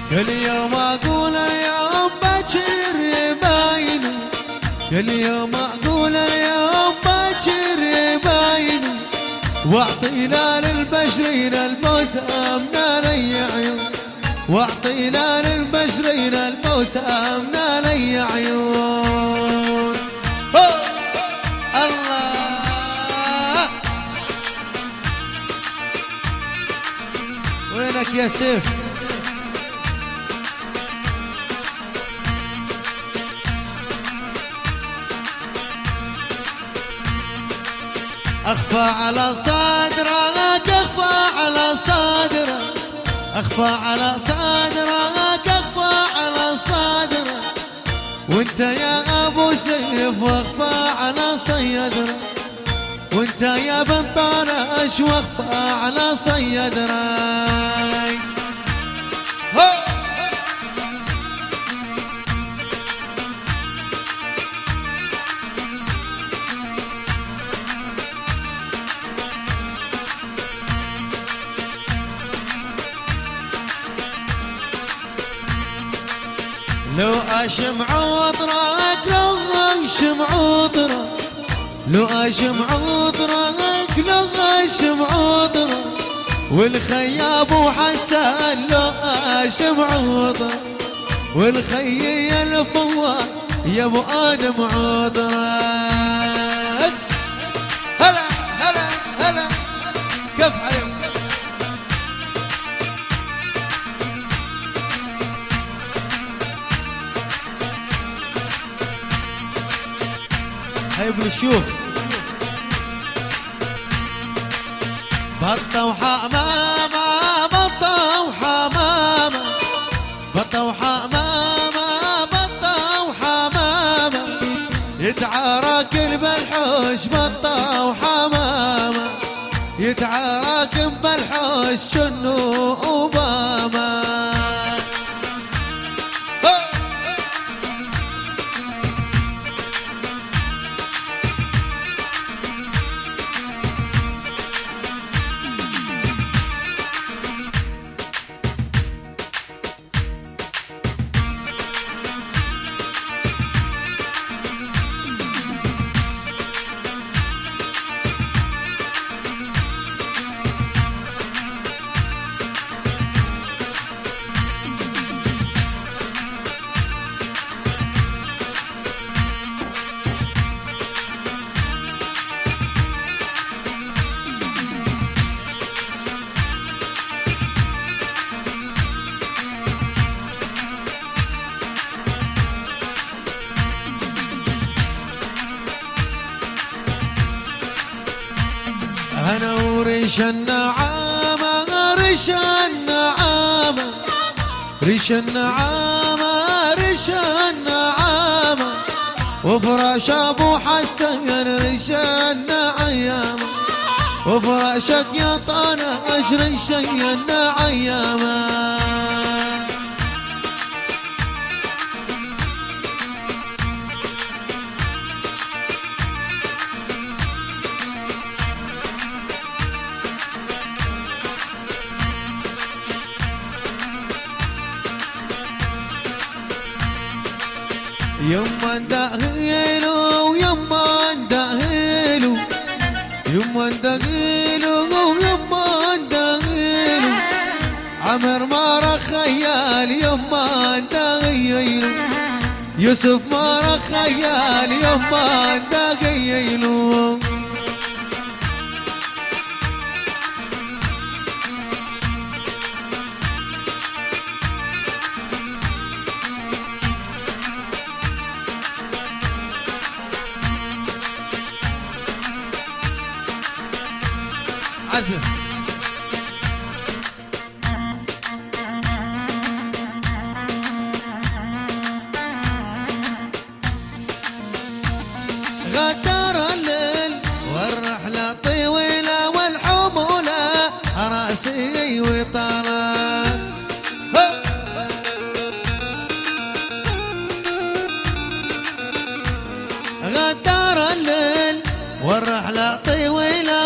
كل يوم اقول اليوم باكر باينه، كل يوم اقول اليوم باكر باينه، واعطينا للبشرين الموسمنا لي عيون، واعطينا للبشرين الموسمنا لي عيون. الله وينك يا سيف؟ اخفى على صدرك، اخفى على صدرك، اخفى على صدرك، اخفى على صدرك، وانت يا ابو سيف واخفى على صيدرك، وانت يا بن طرش واخفى على صيدرك. لو اشم عطرك، لو اشم عطرك، لو اشم عطرك، لو اشم عطرك، والخياب وحسن لو اشم عطرك، والخي الفوار يا ابو ادم عطرك. هلا هلا هلا كف عليك. هاي ابن الشيوخ. بطة وحمامة، بطة وحمامة، بطة وحمامة، بطة وحمامة، يتعارك بالحوش بطة وحمامة، يتعارك بالحوش شنو أوباما. أنا وريش النعامة، ريش النعامة، ريش النعامة، ريش النعامة، وفراش أبو حسن ريش النعيامة، وفراشك يا طناش ريش النعيامة. يما اندهيلو، يما اندهيلو، يما اندهيلو، يما اندهيلو، عمر ما رخيال يما اندهيلو، يوسف ما رخيال يما اندهيلو. عزف غدر الليل والرحلة طويلة والحمولة راسي وطلع، غدر الليل والرحلة طويلة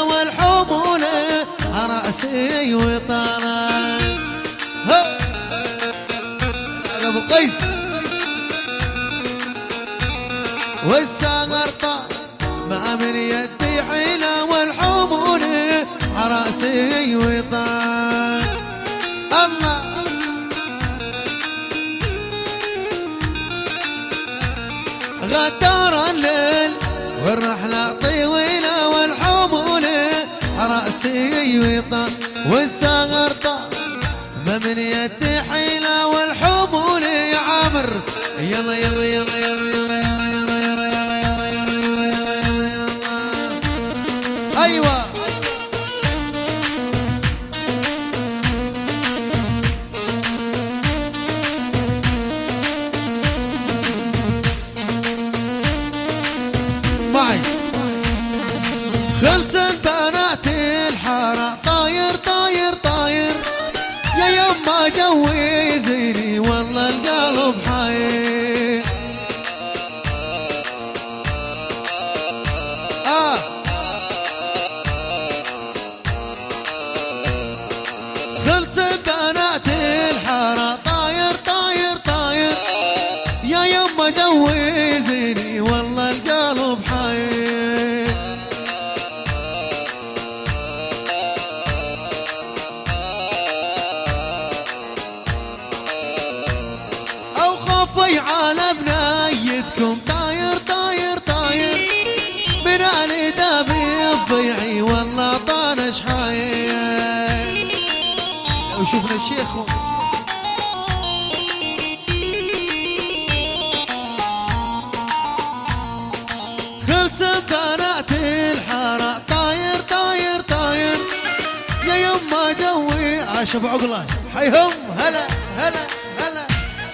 والحمولة راسي وطلع. راسي وطار. الله غدار الليل والرحلة طويلة والحمولة راسي وطار والسهر طار ما من يدي حيلة والحمولة يا عامر. يلا يلا يلا يلا يلا يلا يلا يلا يلا يلا يلا يلا يلا. أيوة معي. خلصت بنات الحارة طاير طاير طاير يا يما جوزيني والله القلب حاير. خلصت بنات الحارة طاير طاير طاير يا يما جوزيني والله القلب حاير. او خافي على بنايتكم طاير طاير طاير من الهدى بيضيعي والله طانش حاير. لو شوفنا الشيخ خلصت بنات الحارة طاير طاير طاير يا يما جوي عاش ابو عقله حيهم. هلا هلا هلا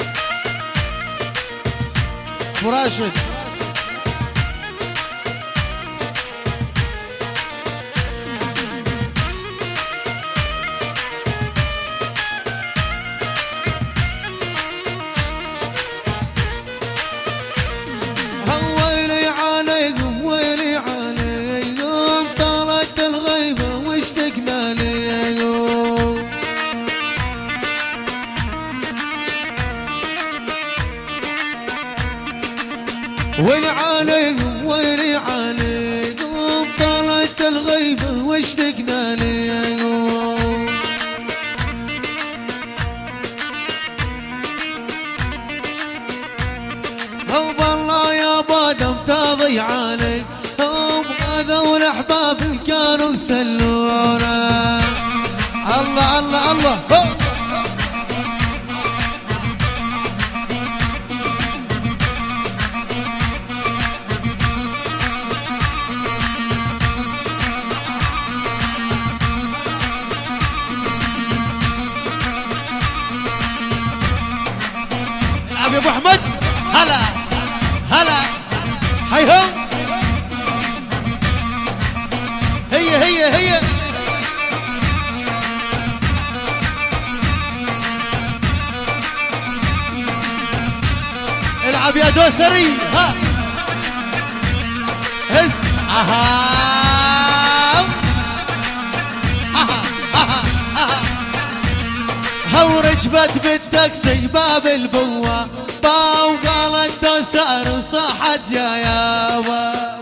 ابو راشد. ويلي عليكم ويلي عليكم طالت الغيبة واشتقنا ليكم. ويلي عليكم ويلي عليكم طالت الغيبة واشتقنا ليكم. هو بالله يا بادم تضيع علي هم هذول احباب كانوا يسلونا. الله الله الله العب يا ابو احمد. هلا هلا هيهم. هي العب يا دوسري. ها هز هو رجبت بالتاكسي باب البواب وقالت دوسر وصاحت يا يابا.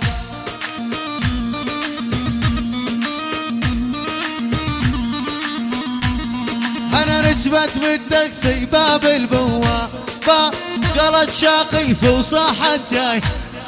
انا رجبت بالتاكسي باب البواب قالت شاقيف وصاحت يا.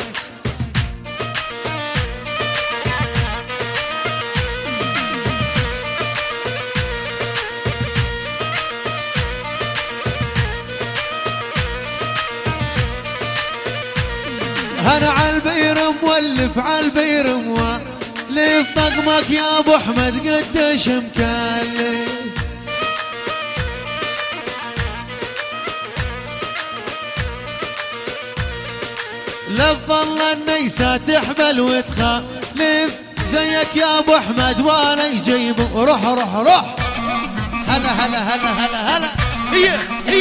انا عالبير مولف عالبير مولف طقمك يا ابو احمد قديش مكلف. لا تظل النيسة تحمل وتخالف زيك يا ابو احمد ولا يجيب. روح روح روح. هلا هلا هلا هلا هلا. هي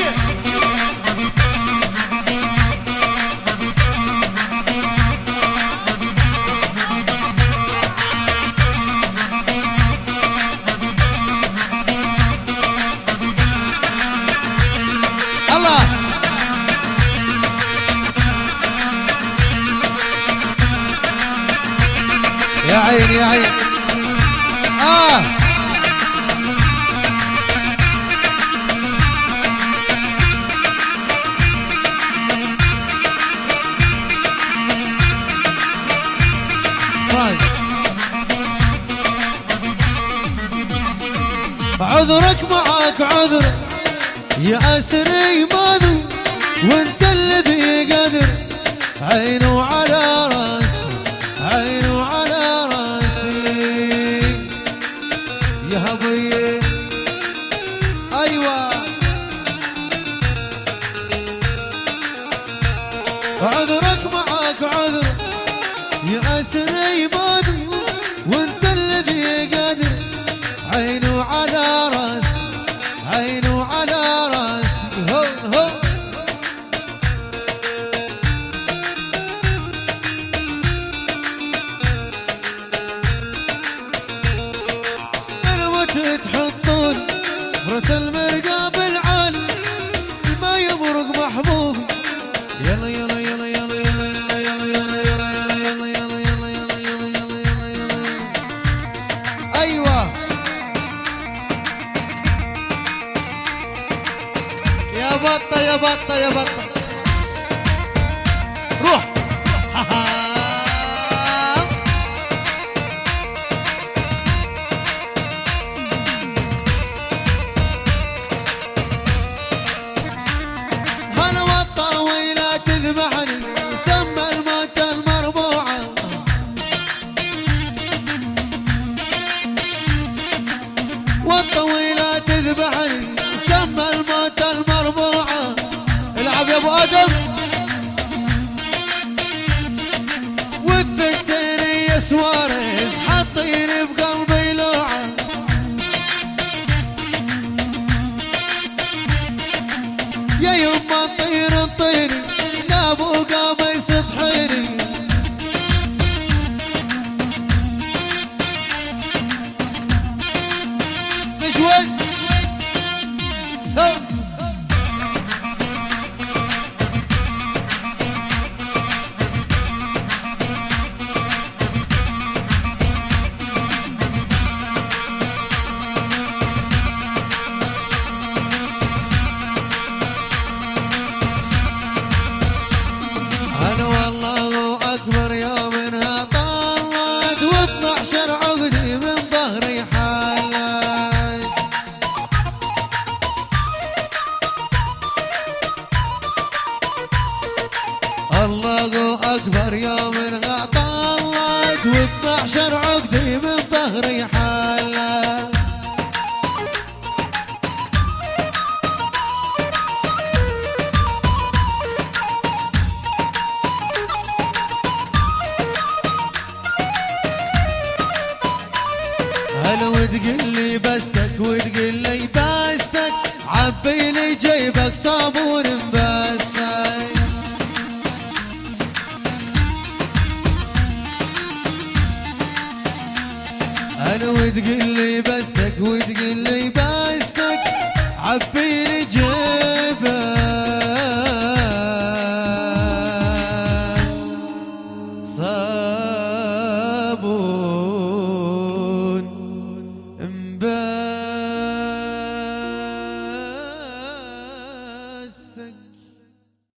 الله. يا عيني يا عيني. عذرك معاك عذر يا أسري ماذو وانت الذي قدر عينه على راسي عينه على راسي يا هبي أيوة عذرك معاك عذر يا أسري ماذو وانت الذي قدر عينه على راسي عينه على راسي هو هو الموت تحطون براس المرقى بالعالي ما يبرق محبوبي يلا يلا يلا يلا يلا يلا يلا يلا يلا يلا يلا يلا يلا يلا ايوه يا بطة يا بطة يا بطة روح هلا بطة ويلا تذبحني سمى الموت المربوعة بطة ويلا تذبحني سمى الموت المربوعة العب يا ابو ادم والثقتين يا سوارز حاطيني بقلبي لوعة يا يما نطير نطيري لا ابو قاميس طحيني مشوي سو أنا والله أكبر يوم إنها طلت و12 عقدي من ظهري حالت الله أكبر يوم إنها طلت و12 عقدي من ظهري حالت هلا وتقول لي بستك وتقول لي بستك عبي لي جيبك صابون بستك هلا وتقول لي بستك وتقول لي بستك عبي لي جيبك صابون